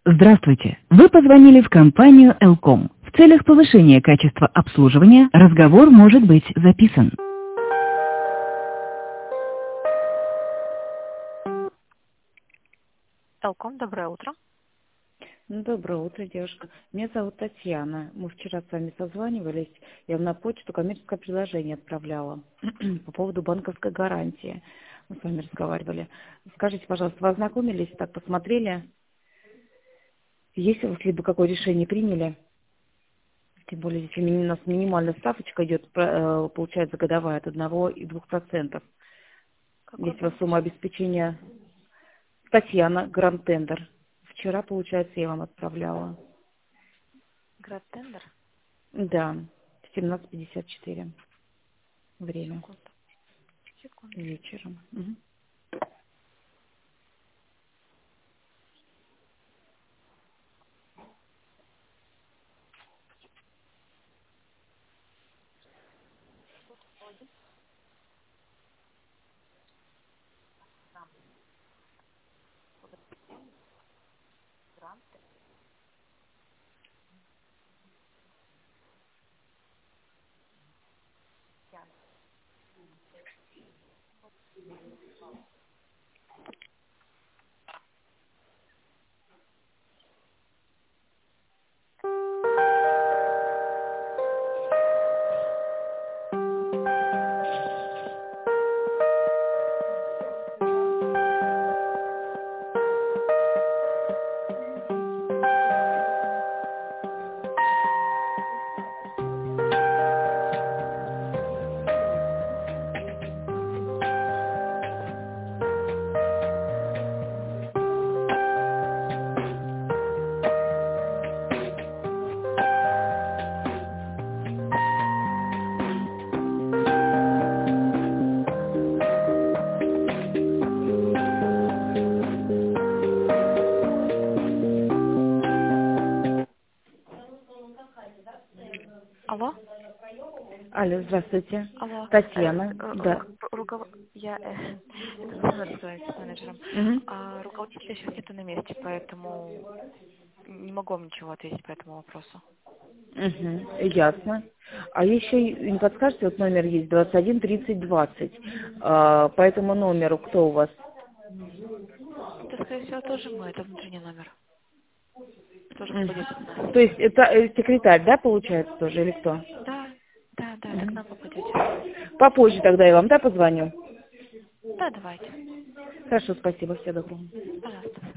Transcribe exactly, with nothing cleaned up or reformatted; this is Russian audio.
Здравствуйте. Вы позвонили в компанию Элком. В целях повышения качества обслуживания разговор может быть записан. Элком, доброе утро. Ну, доброе утро, девушка. Меня зовут Татьяна. Мы вчера с вами созванивались. Я вам на почту коммерческое предложение отправляла по поводу банковской гарантии. Мы с вами разговаривали. Скажите, пожалуйста, вы ознакомились, так посмотрели? Есть у вас либо какое решение приняли? Тем более, если у нас минимальная ставочка идет, э, получается годовая от одного и двух процентов. Какой Есть у вас банк? сумма обеспечения. Татьяна, Гранд Тендер. Вчера, получается, я вам отправляла. Град Тендер? Да, в семнадцать пятьдесят четыре. Время. Секунду. Секунду. Вечером. Мгм. Алло? Алло, здравствуйте. Алло. Э, Татьяна, э, да. ру- руковод... Я... э, это надо говорить с менеджером. Мгм. А руководителя сейчас нету на месте, поэтому не могу вам ничего ответить по этому вопросу. Мгм. Ясно. А еще и- не подскажете, вот номер есть двадцать один тридцать двадцать. А, по этому номеру кто у вас? Это, скорее всего, тоже мы. Это внутренний номер. Тоже Мгм. попадет от нас. То есть это э, секретарь, да, получается тоже, или кто? Да, да, да, это к Мгм. нам попадете. Попозже тогда я вам, да, позвоню? Да, давайте. Хорошо, спасибо, всего доброго. Пожалуйста.